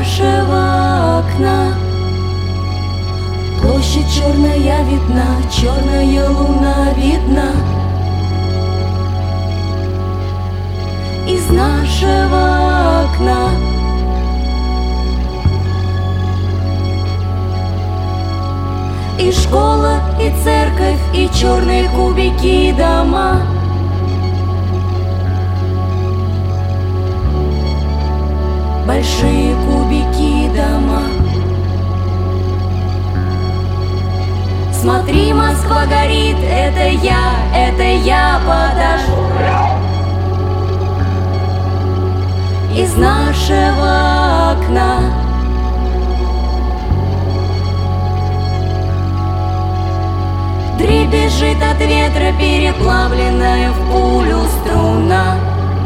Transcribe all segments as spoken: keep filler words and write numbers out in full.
нашего окна площадь черная видна, черная луна видна. Из нашего окна и школа, и церковь, и черные кубики, и дома. Большие кубики, и дома. Смотри, Москва горит, это я, это я подошел. Из нашего окна дребезжит от ветра переплавленная в пулю струна.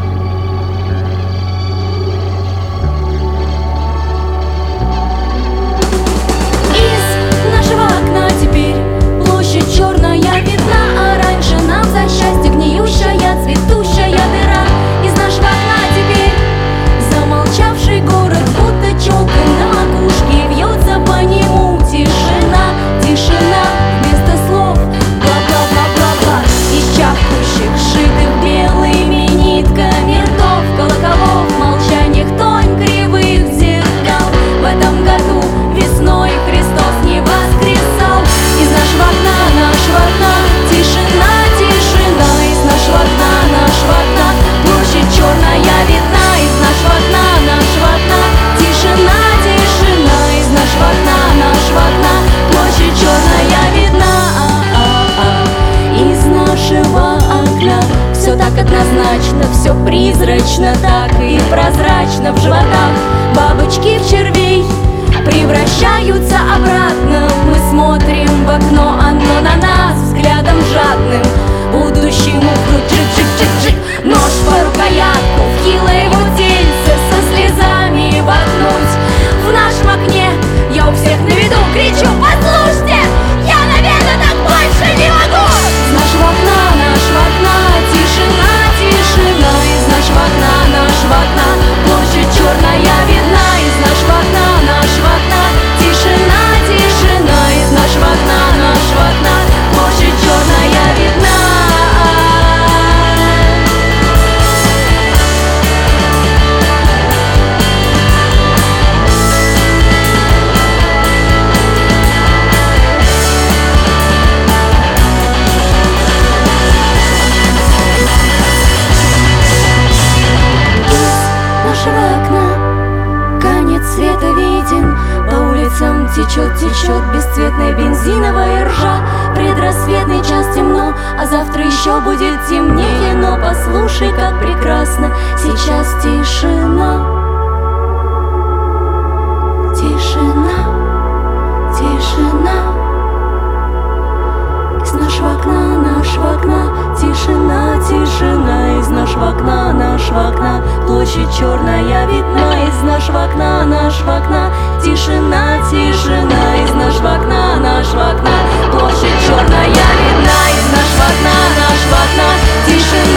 Из нашего окна теперь площадь черная видна, а раньше нам за счастье гниющая, цветущая дыра. Из нашего окна теперь замолчавший город, будто челка на макушке, вьется по нему тишина, тишина вместо слов, бла-бла-бла-бла-бла. Из чахнущих, сшитых белыми нитками ртов, колоколов, молчаниях тонь кривых зеркал. В этом году весной Христос не воскресал. Из нашего окна, нашего окна тишина, тишина. Из нашего окна, нашего окна площадь черная видна. Из нашего окна, нашего окна тишина, тишина. Из нашего окна, нашего окна площадь черная видна. Из нашего окна все так однозначно, все призрачно, так и прозрачно. В животах бабочки в червей превращаются обратно. Мы смотрим в окно, оно на нас взглядом жадным. Будущему вдруг джик-джик-джик-джик, нож по рукоятку, в хилое его тельце со слезами воткнуть. В нашем окне я у всех на виду кричу: послушайте, я, наверное, так больше не могу. Из нашего окна, нашего окна тишина, тишина. Из нашего окна, нашего окна площадь черная видна. Из нашего окна, нашего окна тишина, тишина. Из нашего окна, нашего окна площадь черная видна. Течет, течет бесцветная бензиновая ржа. Предрассветный час темно, а завтра еще будет темнее. Но послушай, как прекрасно сейчас тишина. Тишина, тишина. Из нашего окна, нашего окна тишина, тишина. Из нашего окна, нашего окна площадь черная видна. Из нашего окна, нашего окна тишина, тишина. Из нашего окна, нашего окна площадь черная видна. Из нашего окна, нашего окна тишина.